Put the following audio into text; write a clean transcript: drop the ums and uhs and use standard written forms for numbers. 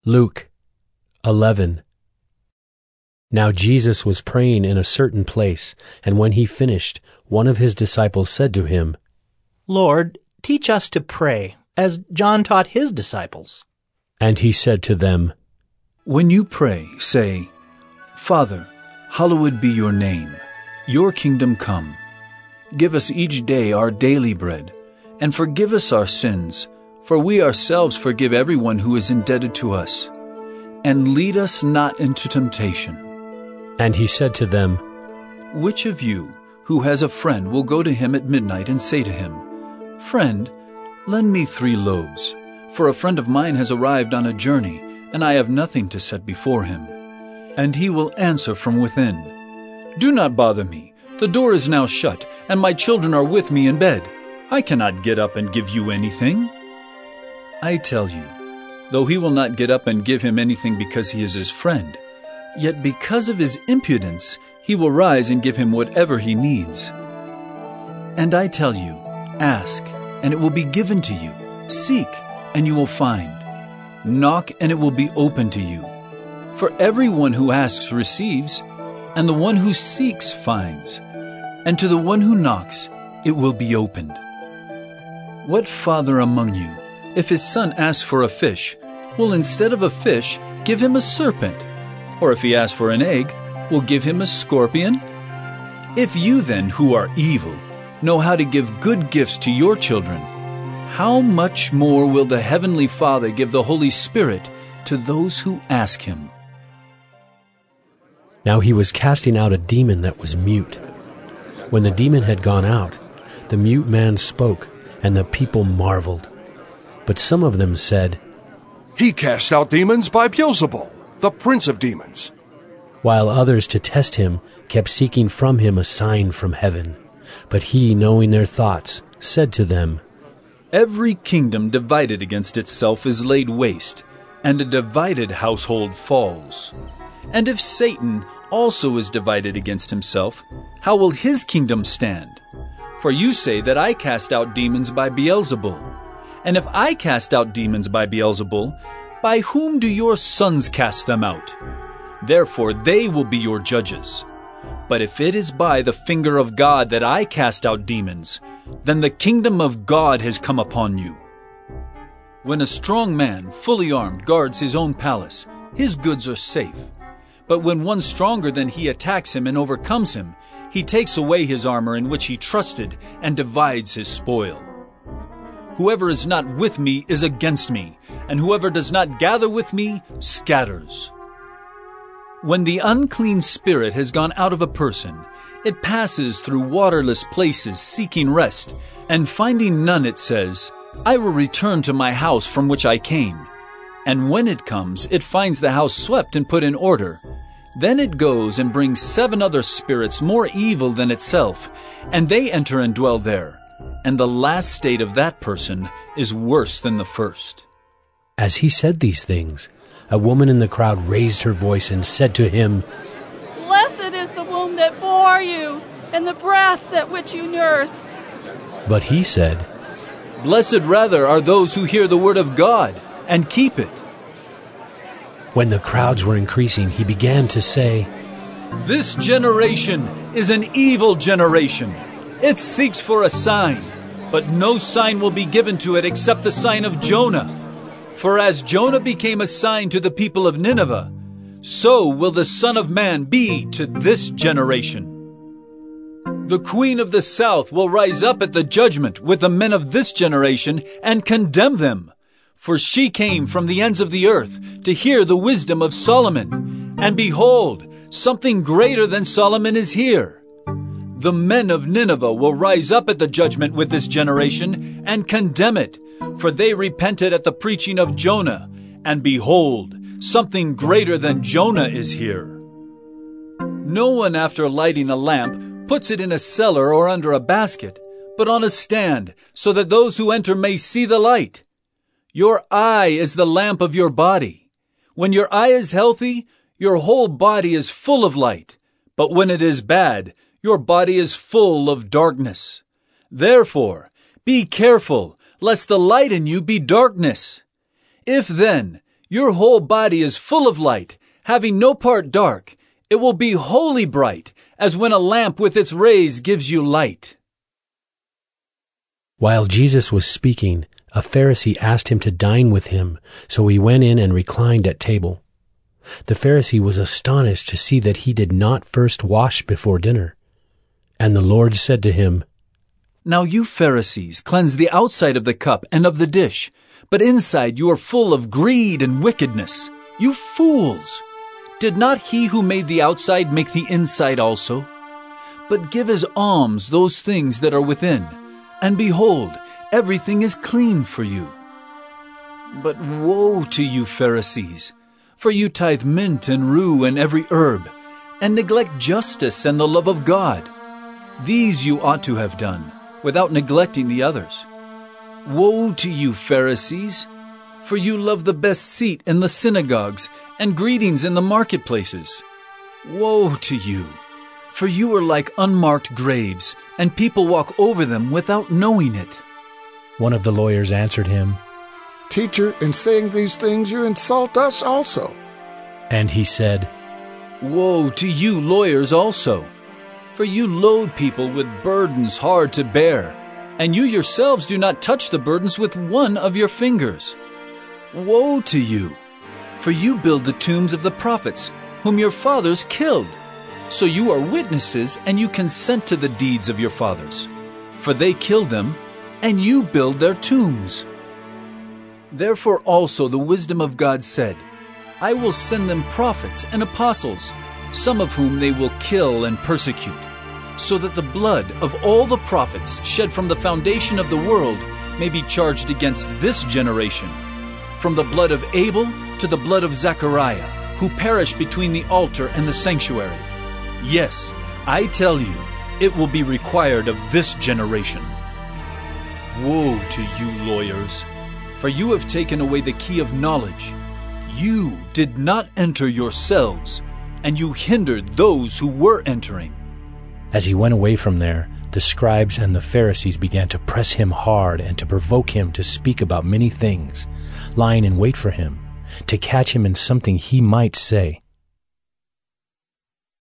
Luke 11. Now Jesus was praying in a certain place, and when he finished, one of his disciples said to him, Lord, teach us to pray, as John taught his disciples. And he said to them, When you pray, say, Father, hallowed be your name. Your kingdom come. Give us each day our daily bread, and forgive us our sins, for we ourselves forgive everyone who is indebted to us. And lead us not into temptation. And he said to them, Which of you, who has a friend, will go to him at midnight and say to him, Friend, lend me 3 loaves, for a friend of mine has arrived on a journey, and I have nothing to set before him. And he will answer from within, Do not bother me. The door is now shut, and my children are with me in bed. I cannot get up and give you anything. I tell you, though he will not get up and give him anything because he is his friend, yet because of his impudence he will rise and give him whatever he needs. And I tell you, ask, and it will be given to you. Seek, and you will find. Knock, and it will be open to you. For everyone who asks receives, and the one who seeks finds, and to the one who knocks it will be opened. What father among you, if his son asks for a fish, will instead of a fish give him a serpent? Or if he asks for an egg, will give him a scorpion? If you then, who are evil, know how to give good gifts to your children, how much more will the Heavenly Father give the Holy Spirit to those who ask him? Now he was casting out a demon that was mute. When the demon had gone out, the mute man spoke, and the people marveled. But some of them said, He cast out demons by Beelzebul, the prince of demons. While others, to test him, kept seeking from him a sign from heaven. But he, knowing their thoughts, said to them, Every kingdom divided against itself is laid waste, and a divided household falls. And if Satan also is divided against himself, how will his kingdom stand? For you say that I cast out demons by Beelzebul. And if I cast out demons by Beelzebul, by whom do your sons cast them out? Therefore they will be your judges. But if it is by the finger of God that I cast out demons, then the kingdom of God has come upon you. When a strong man, fully armed, guards his own palace, his goods are safe. But when one stronger than he attacks him and overcomes him, he takes away his armor in which he trusted and divides his spoil. Whoever is not with me is against me, and whoever does not gather with me scatters. When the unclean spirit has gone out of a person, it passes through waterless places seeking rest, and finding none it says, I will return to my house from which I came. And when it comes, it finds the house swept and put in order. Then it goes and brings 7 other spirits more evil than itself, and they enter and dwell there. And the last state of that person is worse than the first. As he said these things, a woman in the crowd raised her voice and said to him, Blessed is the womb that bore you, and the breasts at which you nursed. But he said, Blessed rather are those who hear the word of God and keep it. When the crowds were increasing, he began to say, This generation is an evil generation. It seeks for a sign, but no sign will be given to it except the sign of Jonah. For as Jonah became a sign to the people of Nineveh, so will the Son of Man be to this generation. The Queen of the South will rise up at the judgment with the men of this generation and condemn them. For she came from the ends of the earth to hear the wisdom of Solomon. And behold, something greater than Solomon is here. The men of Nineveh will rise up at the judgment with this generation and condemn it, for they repented at the preaching of Jonah. And behold, something greater than Jonah is here. No one, after lighting a lamp, puts it in a cellar or under a basket, but on a stand, so that those who enter may see the light. Your eye is the lamp of your body. When your eye is healthy, your whole body is full of light. But when it is bad, your body is full of darkness. Therefore, be careful, lest the light in you be darkness. If then Your whole body is full of light, having no part dark. It will be wholly bright, as when a lamp with its rays gives you light." While Jesus was speaking, a Pharisee asked him to dine with him, so he went in and reclined at table. The Pharisee was astonished to see that he did not first wash before dinner. And the Lord said to him, "Now you Pharisees cleanse the outside of the cup and of the dish, but inside you are full of greed and wickedness. You fools! Did not he who made the outside make the inside also? But give as alms those things that are within, and behold, everything is clean for you. But woe to you, Pharisees! For you tithe mint and rue and every herb, and neglect justice and the love of God. These you ought to have done, without neglecting the others. Woe to you, Pharisees! For you love the best seat in the synagogues and greetings in the marketplaces. Woe to you! For you are like unmarked graves, and people walk over them without knowing it." One of the lawyers answered him, "Teacher, in saying these things you insult us also." and he said, Woe to you lawyers also! For you load people with burdens hard to bear, and you yourselves do not touch the burdens with one of your fingers. Woe to you! For you build the tombs of the prophets, whom your fathers killed. So you are witnesses, and you consent to the deeds of your fathers. For they killed them, and you build their tombs. Therefore also the wisdom of God said, I will send them prophets and apostles, some of whom they will kill and persecute, so that the blood of all the prophets shed from the foundation of the world may be charged against this generation, from the blood of Abel to the blood of Zechariah, who perished between the altar and the sanctuary. Yes, I tell you, it will be required of this generation. Woe to you, lawyers, for you have taken away the key of knowledge. You did not enter yourselves, and you hindered those who were entering. As he went away from there, the scribes and the Pharisees began to press him hard and to provoke him to speak about many things, lying in wait for him, to catch him in something he might say.